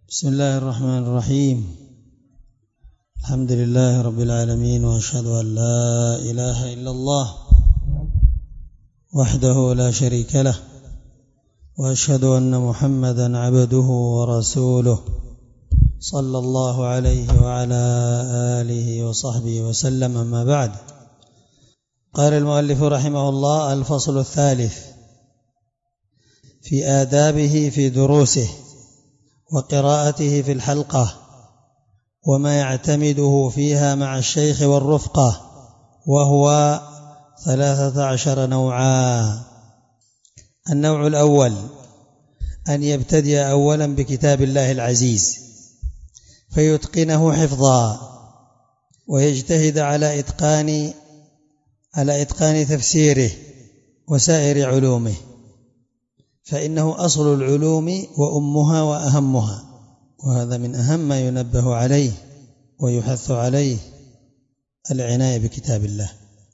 بسم الله الرحمن الرحيم. الحمد لله رب العالمين، وأشهد أن لا إله إلا الله وحده لا شريك له، وأشهد أن محمدا عبده ورسوله صلى الله عليه وعلى آله وصحبه وسلم. أما بعد، قال المؤلف رحمه الله: الفصل الثالث في آدابه في دروسه وقراءته في الحلقة وما يعتمده فيها مع الشيخ والرفقة، وهو 13 نوعا. النوع الأول: أن يبتدئ أولا بكتاب الله العزيز فيتقنه حفظا، ويجتهد على إتقان تفسيره وسائر علومه، فإنه أصل العلوم وأمها وأهمها، وهذا من أهم ما ينبه عليه ويحث عليه العناية بكتاب الله،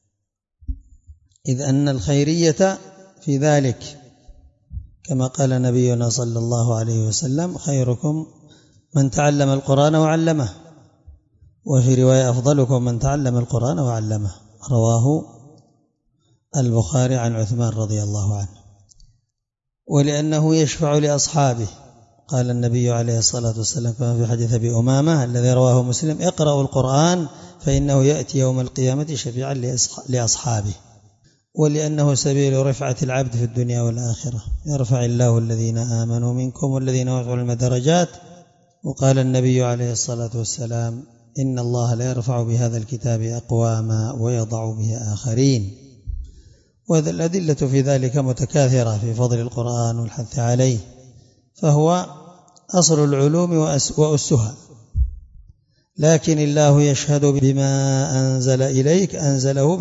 إذ أن الخيرية في ذلك، كما قال نبينا صلى الله عليه وسلم: خيركم من تعلم القرآن وعلمه، وفي رواية: أفضلكم من تعلم القرآن وعلمه، رواه البخاري عن عثمان رضي الله عنه. ولأنه يشفع لأصحابه، قال النبي عليه الصلاة والسلام كما في حديث أبي أمامة الذي رواه مسلم: اقرأوا القرآن فإنه يأتي يوم القيامة شفيعا لأصحابه. ولأنه سبيل رفعة العبد في الدنيا والآخرة، يرفع الله الذين آمنوا منكم والذين أوتوا العلم درجات. وقال النبي عليه الصلاة والسلام: إن الله لا يرفع بهذا الكتاب أقواما ويضع به آخرين. والأدلة في ذلك متكاثرة في فضل القرآن والحث عليه، فهو أصل العلوم وأسها. لكن الله يشهد بما أنزل إليك، أنزله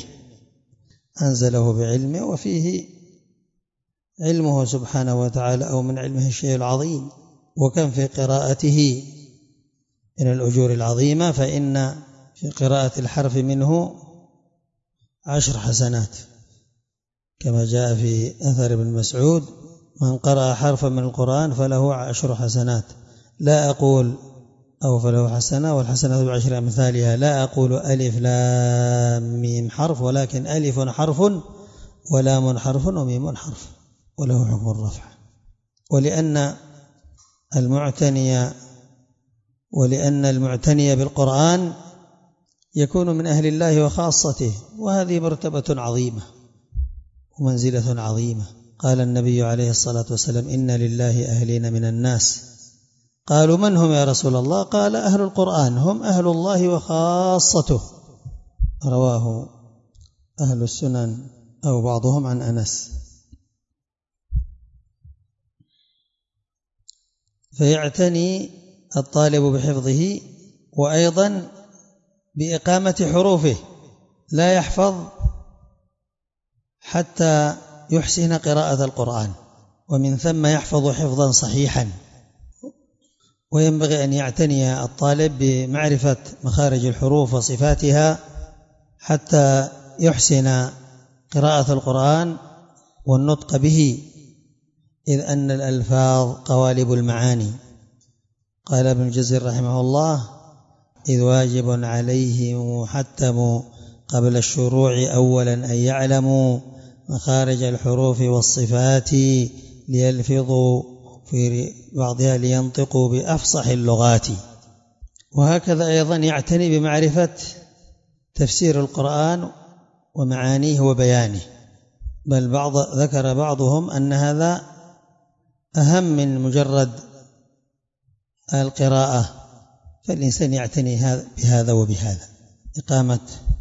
بعلمه، وفيه علمه سبحانه وتعالى، أو من علمه الشيء العظيم. وكم في قراءته من الأجور العظيمة، فإن في قراءة الحرف منه 10 حسنات، كما جاء في أثر ابن مسعود: من قرأ حرفا من القرآن فله 10 حسنات. لا أقول أو فله حسنة والحسنة ب10 أمثالها، لا أقول ألف لام ميم حرف، ولكن ألف حرف ولام حرف وميم حرف، وله حكم الرفع. ولأن المعتني بالقرآن يكون من أهل الله وخاصته، وهذه مرتبة عظيمة ومنزلة عظيمة. قال النبي عليه الصلاة والسلام: إن لله أهلين من الناس. قالوا: من هم يا رسول الله؟ قال: أهل القرآن هم أهل الله وخاصته، رواه أهل السنن أو بعضهم عن أنس. فيعتني الطالب بحفظه، وأيضا بإقامة حروفه، لا يحفظ حتى يحسن قراءة القرآن، ومن ثم يحفظ حفظا صحيحا. وينبغي أن يعتني الطالب بمعرفة مخارج الحروف وصفاتها حتى يحسن قراءة القرآن والنطق به، إذ أن الألفاظ قوالب المعاني. قال ابن الجزر رحمه الله: إذ واجب عليه محتم قبل الشروع أولا أن يعلموا مخارج الحروف والصفات، ليلفظوا في بعضها لينطقوا بأفصح اللغات. وهكذا أيضا يعتني بمعرفة تفسير القرآن ومعانيه وبيانه، بل ذكر بعضهم أن هذا أهم من مجرد القراءة، فالإنسان يعتني بهذا وبهذا: إقامة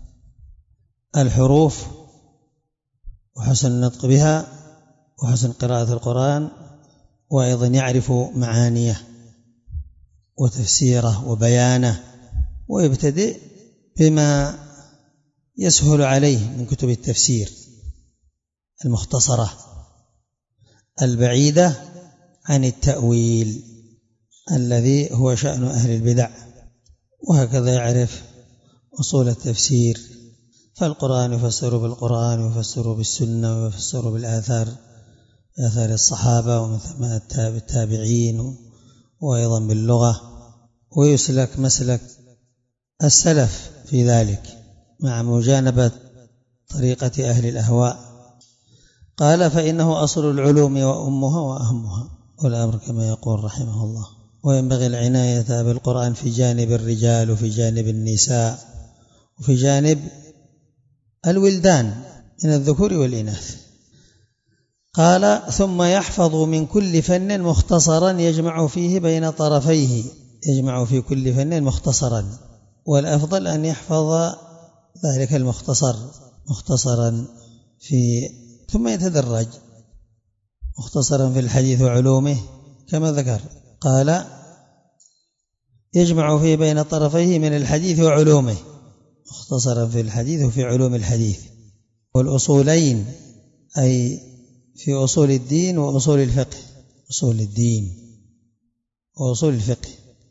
الحروف وحسن النطق بها وحسن قراءة القرآن، وأيضا يعرف معانيه وتفسيره وبيانه، ويبتدئ بما يسهل عليه من كتب التفسير المختصرة البعيدة عن التأويل الذي هو شأن أهل البدع. وهكذا يعرف أصول التفسير، فالقرآن يفسر بالقرآن، ويفسر بالسنة، ويفسر بالآثار، آثار الصحابة ومن ثم التابعين وأيضا باللغة، ويسلك مسلك السلف في ذلك مع مجانبة طريقة أهل الأهواء. قال فإنه أصل العلوم وأمها وأهمها، والأمر كما يقول رحمه الله. وينبغي العناية بالقرآن في جانب الرجال وفي جانب النساء وفي جانب الولدان من الذكور والإناث. قال ثم يحفظ من كل فن مختصرا يجمع فيه بين طرفيه، يجمع في كل فن مختصرا، والأفضل أن يحفظ ذلك المختصر مختصرا ثم يتدرج مختصرا في الحديث وعلومه كما ذكر. قال يجمع فيه بين طرفيه من الحديث وعلومه، مختصرا في الحديث وفي علوم الحديث، والأصولين أي في أصول الدين وأصول الفقه، أصول الدين وأصول الفقه.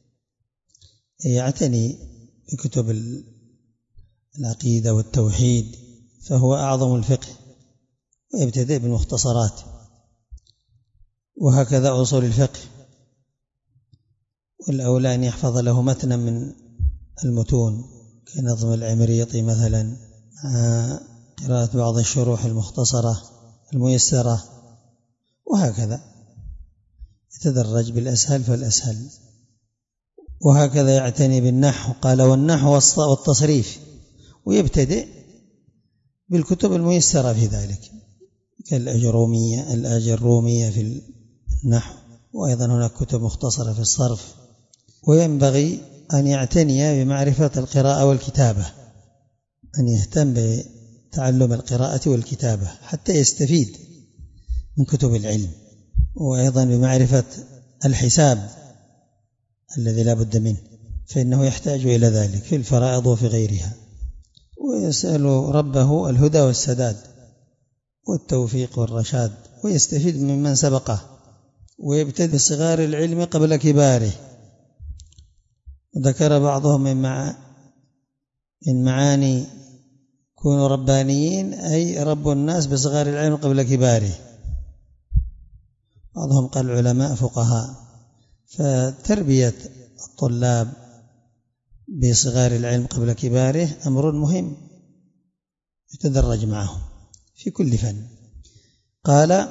يعتني بكتب العقيدة والتوحيد فهو أعظم الفقه، ويبتدئ بالمختصرات، وهكذا أصول الفقه. والأولى أن يحفظ له متنا من المتون كنظم العمريطي مثلا، قراءة بعض الشروح المختصرة الميسرة، وهكذا يتدرج بالأسهل فالأسهل. وهكذا يعتني بالنحو، قال والنحو والتصريف، ويبتدئ بالكتب الميسرة في ذلك كالأجرومية في النحو، وأيضا هناك كتب مختصرة في الصرف. وينبغي أن يعتني بمعرفة القراءة والكتابة، أن يهتم بتعلم القراءة والكتابة حتى يستفيد من كتب العلم، وأيضا بمعرفة الحساب الذي لا بد منه، فإنه يحتاج إلى ذلك في الفرائض وفي غيرها. ويسأل ربه الهدى والسداد والتوفيق والرشاد، ويستفيد ممن سبقه، ويبتدئ بصغار العلم قبل كباره. وذكر بعضهم من معاني كونوا ربانيين أي رب الناس بصغار العلم قبل كباره. بعضهم قال علماء فقهاء، فتربية الطلاب بصغار العلم قبل كباره أمر مهم يتدرج معهم في كل فن. قال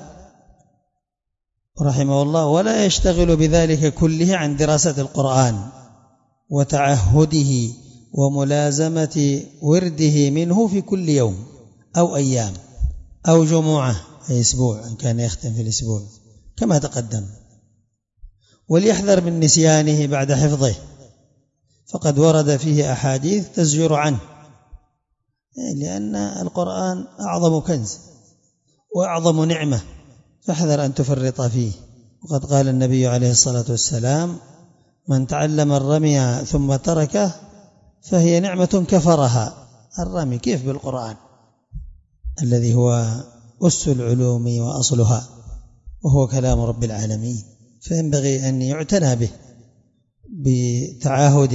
رحمه الله ولا يشتغل بذلك كله عن دراسة القرآن وتعهده وملازمة ورده منه في كل يوم أو أيام أو جمعة أي أسبوع إن كان يختم في الأسبوع كما تقدم. وليحذر من نسيانه بعد حفظه، فقد ورد فيه أحاديث تزجر عنه، لأن القرآن أعظم كنز وأعظم نعمة، فاحذر أن تفرط فيه. وقد قال النبي عليه الصلاة والسلام من تعلم الرمي ثم تركه فهي نعمة كفرها. الرمي كيف بالقرآن الذي هو أس العلوم وأصلها وهو كلام رب العالمين، فينبغي أن يعتنى به بتعاهده.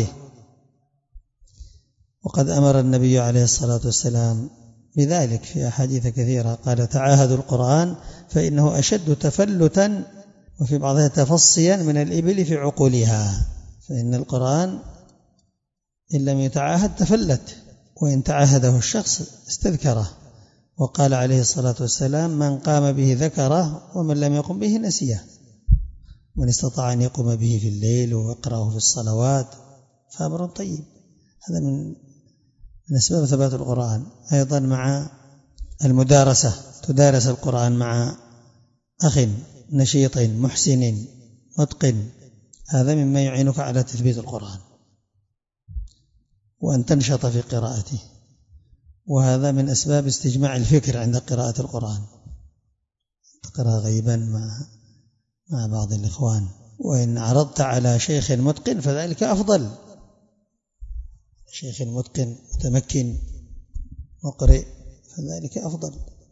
وقد أمر النبي عليه الصلاة والسلام بذلك في أحاديث كثيرة، قال تعاهدوا القرآن فإنه أشد تفلتا وفي بعضها تفصيا من الإبل في عقولها، فإن القرآن إن لم يتعاهد تفلت، وإن تعاهده الشخص استذكره. وقال عليه الصلاة والسلام من قام به ذكره ومن لم يقم به نسيه، من استطاع أن يقوم به في الليل ويقرأه في الصلوات فأمر طيب. هذا من أسباب ثبات القرآن. أيضا مع المدارسة، تدارس القرآن مع أخ نشيط محسن متقن، هذا مما يعينك على تثبيت القرآن وأن تنشط في قراءته، وهذا من أسباب استجماع الفكر عند قراءة القرآن. تقرأ غيبا مع بعض الإخوان، وإن عرضت على شيخ متقن فذلك أفضل، شيخ متقن متمكن مقرئ فذلك أفضل.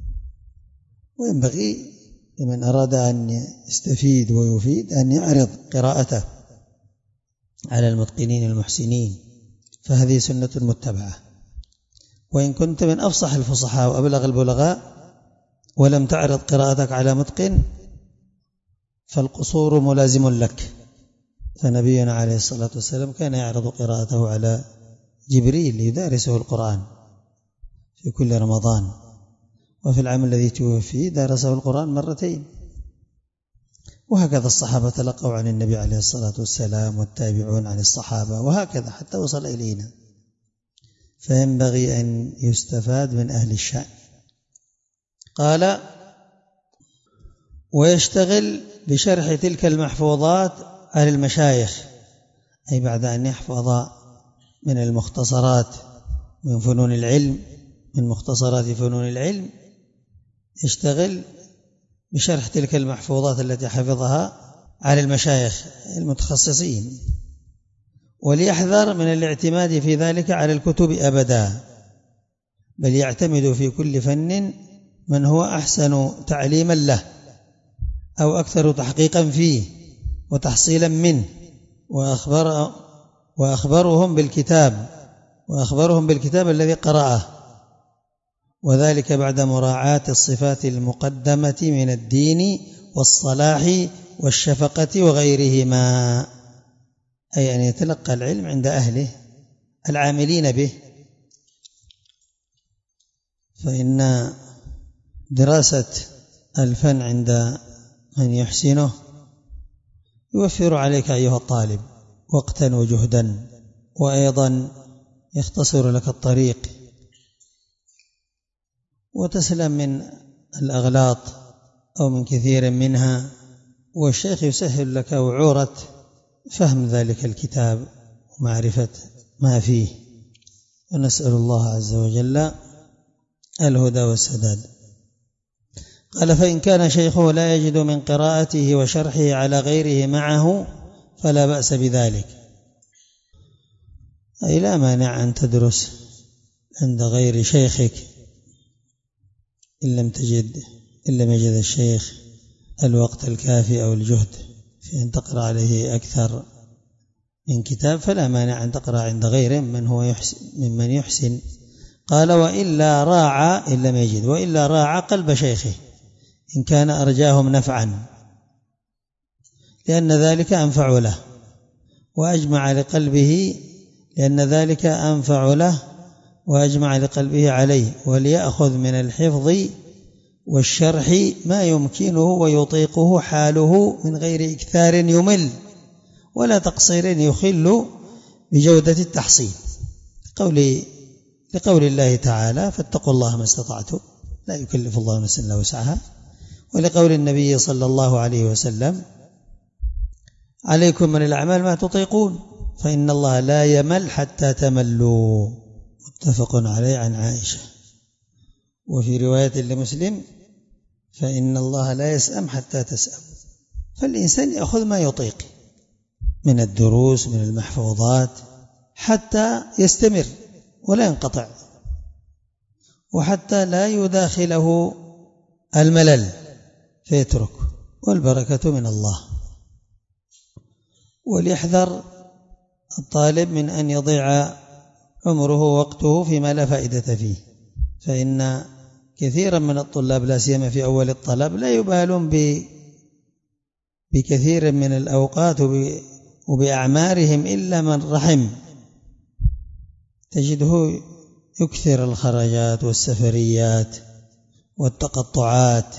وينبغي لمن أراد أن يستفيد ويفيد أن يعرض قراءته على المتقنين المحسنين، فهذه سنة متبعة. وإن كنت من أفصح الفصحاء وأبلغ البلغاء ولم تعرض قراءتك على متقن فالقصور ملازم لك، فنبينا عليه الصلاة والسلام كان يعرض قراءته على جبريل يدارسه القرآن في كل رمضان، وفي العام الذي توفي درسه القرآن مرتين. وهكذا الصحابة تلقوا عن النبي عليه الصلاة والسلام، والتابعون عن الصحابة، وهكذا حتى وصل إلينا. فينبغي أن يستفاد من أهل الشأن. قال: ويشتغل بشرح تلك المحفوظات على المشايخ، أي بعد أن يحفظ من المختصرات من فنون العلم، من مختصرات فنون العلم، يشتغل بشرح تلك المحفوظات التي حفظها على المشايخ المتخصصين، وليحذر من الاعتماد في ذلك على الكتب أبدا، بل يعتمد في كل فن من هو أحسن تعليما له أو أكثر تحقيقا فيه وتحصيلا منه، وأخبرهم بالكتاب الذي قرأه، وذلك بعد مراعاة الصفات المقدمة من الدين والصلاح والشفقة وغيرهما، أي أن يتلقى العلم عند أهله العاملين به. فإن دراسة الفن عند من يحسنه يوفر عليك أيها الطالب وقتا وجهدا، وأيضا يختصر لك الطريق، وتسلم من الأغلاط أو من كثير منها، والشيخ يسهل لك وعورة فهم ذلك الكتاب ومعرفة ما فيه. ونسأل الله عز وجل الهدى والسداد. قال: فإن كان شيخه لا يجد من قراءته وشرحه على غيره معه فلا بأس بذلك، أي لا مانع أن تدرس عند غير شيخك إن لم يجد الشيخ الوقت الكافي أو الجهد في أن تقرأ عليه أكثر من كتاب، فلا مانع أن تقرأ عند غيره ممن يحسن. قال: وإلا راعى إن لم يجد، وإلا راعى قلب شيخه إن كان أرجاهم نفعا، لأن ذلك أنفع له، وأجمع لقلبه، لأن ذلك أنفع له وأجمع لقلبه عليه، وليأخذ من الحفظ والشرح ما يمكنه ويطيقه حاله من غير إكثار يمل ولا تقصير يخل بجودة التحصيل، لقول الله تعالى: فاتقوا الله ما استطعتم، لا يكلف الله نفسا إلا وسعها، ولقول النبي صلى الله عليه وسلم: عليكم من الأعمال ما تطيقون فإن الله لا يمل حتى تملوا. متفق عليه عن عائشة. وفي رواية لمسلم: فإن الله لا يسأم حتى تسأم. فالإنسان يأخذ ما يطيق من الدروس من المحفوظات حتى يستمر ولا ينقطع، وحتى لا يداخله الملل فيترك، والبركة من الله. وليحذر الطالب من أن يضيع عمره ووقته فيما لا فائدة فيه، فإن كثيرا من الطلاب لا سيما في أول الطلب لا يبالون بكثير من الأوقات وبأعمارهم إلا من رحم، تجده يكثر الخرجات والسفريات والتقطعات،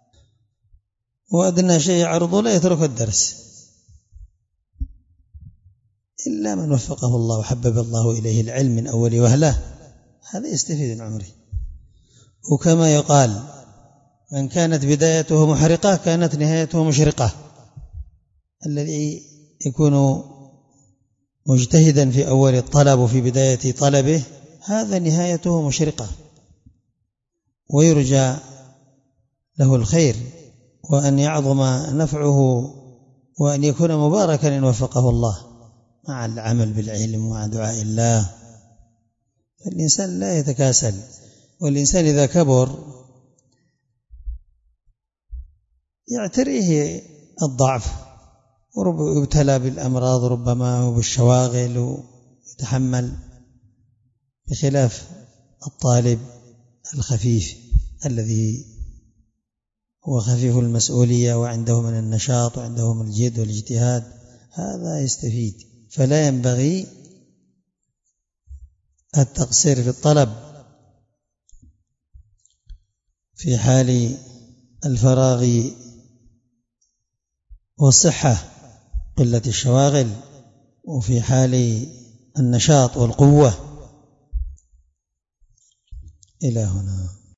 وأدنى شيء عرضه لا يترك الدرس إلا من وفقه الله وحبب الله إليه العلم من أول وهلة، هذا يستفيد من عمره. وكما يقال: من كانت بدايته محرقة كانت نهايته مشرقة. الذي يكون مجتهدا في أول الطلب وفي بداية طلبه هذا نهايته مشرقة، ويرجى له الخير وأن يعظم نفعه وأن يكون مباركا إن وفقه الله مع العمل بالعلم ومع دعاء الله. فالإنسان لا يتكاسل، والإنسان إذا كبر يعتريه الضعف ويبتلى بالأمراض ربما وبالشواغل ويتحمل، بخلاف الطالب الخفيف الذي هو خفيف المسؤولية وعنده من النشاط وعنده من الجد والاجتهاد، هذا يستفيد. فلا ينبغي التقصير في الطلب في حال الفراغ والصحة قلة الشواغل، وفي حال النشاط والقوة. إلى هنا.